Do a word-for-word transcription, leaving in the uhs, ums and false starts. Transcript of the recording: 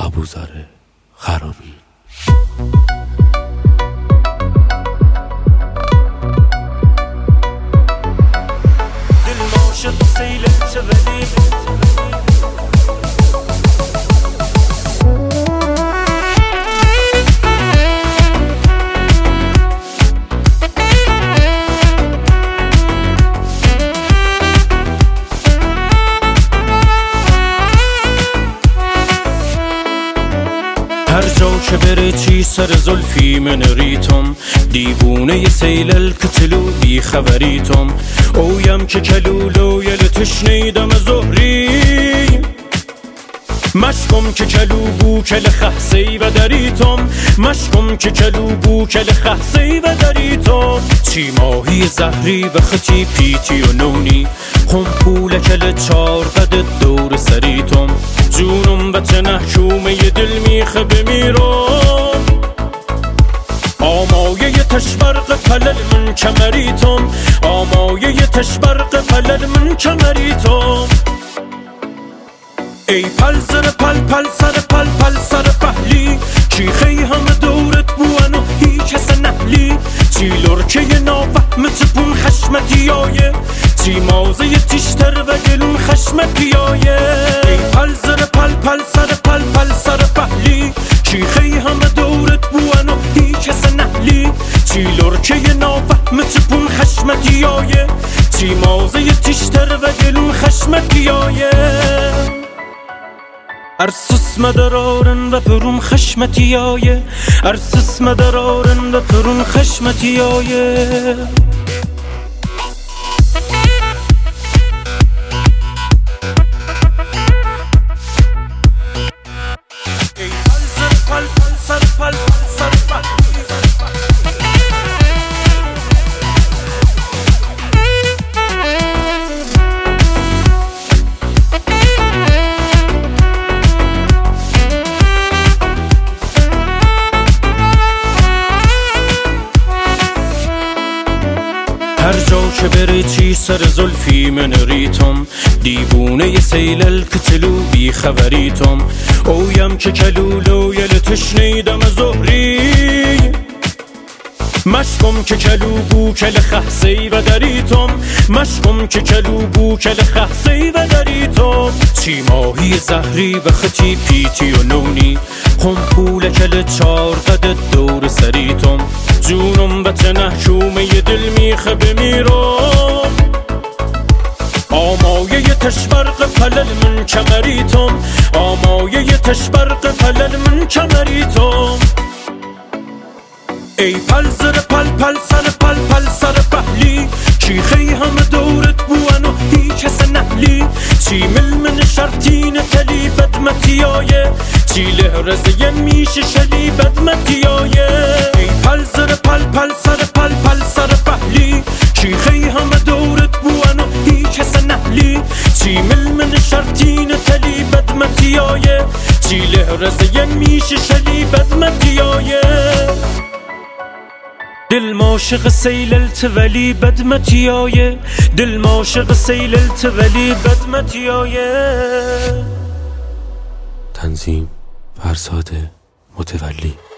ابوذر خرامی. دل عاشق سیل التولی هر جا که بره چی سر زلفی من ریتم، دیوونه ی سیل الکتلو بی خبریتم. اویم که کلولو یل تشنیدم زهری، مشکم که کلو بو کل خحسی و دریتم، مشکم که کلو بو کل خحسی و دریتم. چی ماهی زهری و خطی پیتی و نونی، خم پول کل چار قد دور سریتم. جونم و تنحکومه ی دل میخه بمیرم، آمایه ی تشبرق پلل من کمریتم، آمایه ی تشبرق پلل من کمریتم. ای پل سر پل پل سر پل پل سر پهلی، چی خی همه دورت بوان و هیچ کس نهلی. چی لرکه ی نافهمت پون خشمتی آیه، چی مازه ی تیشتر و گلون خشمتی آیه. ای پل سر پل پل سر پل پل سر پهلی، چی خی همه دورت بوان و هیچ کس نهلی. چی لرکه ی نافهمت پون خشمتی آیه، چی مازه ی تیشتر و گلون خشمتی آیه. ارسس مدرارن و پرون خشمتی آیه، ارسس مدرارن و پرون خشمتی آیه. ای پل سر پل پل سر پل پل سر پل هر جا که بره چی سر زلفی من ریتم، دیوونه ی سیل الکتلو بی خبریتم. اویم که کلولو یل تشنیدم زهری، مشکم که کلو بو کل خحسی و دریتم، مشکم که کلو بو کل خحسی و دریتم. چی ماهی زهری و خطی پیتی و نونی، خم پول کل چار قد دور سریتم. جونم و تنحکومه ی دل میخه بمیرم، آمایه ی تشبرق پلل من کمریتم، آمایه ی تشبرق پلل من کمریتم. ای پل سر پل پل سر پل پل سر پهلی، چی خی همه دورت بوان و هیچ کس نهلی. چی ملمن شرطین تلی بدمتی آیه، چی لحرزه ی میشه شلی بدمتی آیه. ای پل سر پل پل سر پل پل سر پهلی، چی خی همه دورت بوان و هیچ کس نهلی. چی ملمن شرطین تلی بدمتی آیه، چی لحرزه ی میشه شلی بدمتی آیه. دل عاشق سیل التولی بدمتی آیه، دل عاشق سیل التولی بدمتی آیه. تنظیم فرزاد متولی.